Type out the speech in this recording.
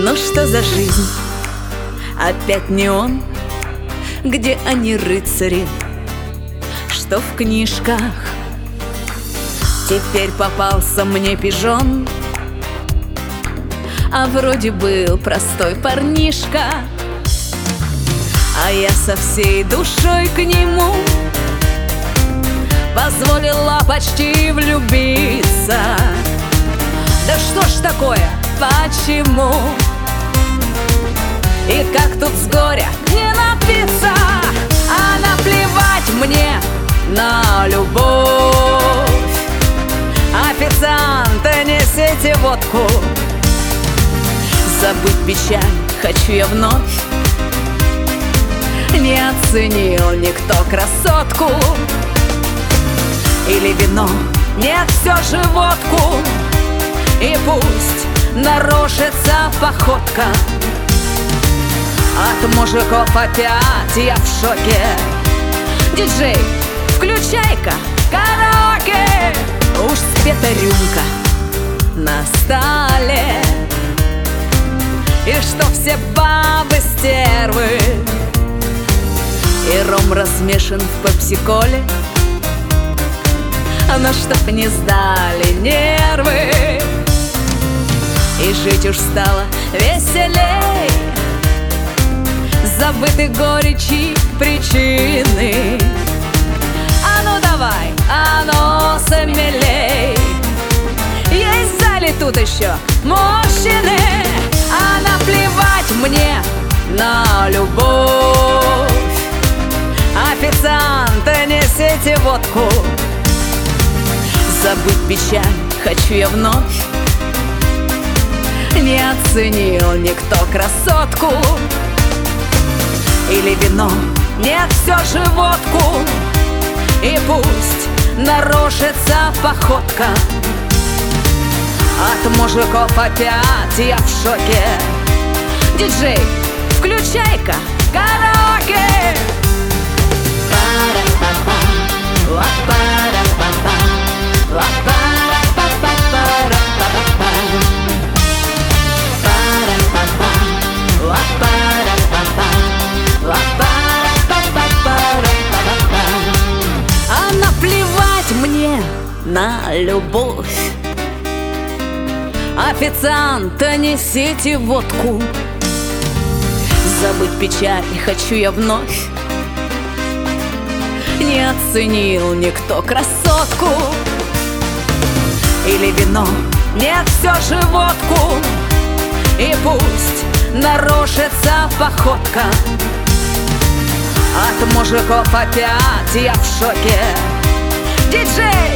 Ну что за жизнь? Опять не он. Где они, рыцари, что в книжках? Теперь попался мне пижон, а вроде был простой парнишка. А я со всей душой к нему позволила почти влюбиться. Да что ж такое, почему? И как тут с горя не напиться? А наплевать мне на любовь. Официанты, несите водку. Забыть печаль хочу я вновь. Не оценил никто красотку. Или вино, нет, все же водку. И пусть нарошится походка. От мужиков опять я в шоке. Диджей, включай-ка караоке. Уж спета рюмка на столе. И что все бабы стервы. И ром размешан в пепси-коле. Но чтоб не сдали нервы. И жить уж стало веселей. Забыты горечи причины. А ну давай, а ну смелей. Есть в зале тут еще мужчины. А наплевать мне на любовь. Официанты, несите водку. Забыть печаль хочу я вновь. Не оценил никто красотку. Или вино, нет, все же водку. И пусть нарошится походка. От мужиков опять я в шоке. Диджей, включай-ка караоке. А наплевать мне на любовь. Официанты, несите водку. Забыть печаль хочу я вновь. Не оценил никто красотку. Или вино, нет, все же водку. И пусть нарошится походка. От мужиков опять я в шоке. Диджей,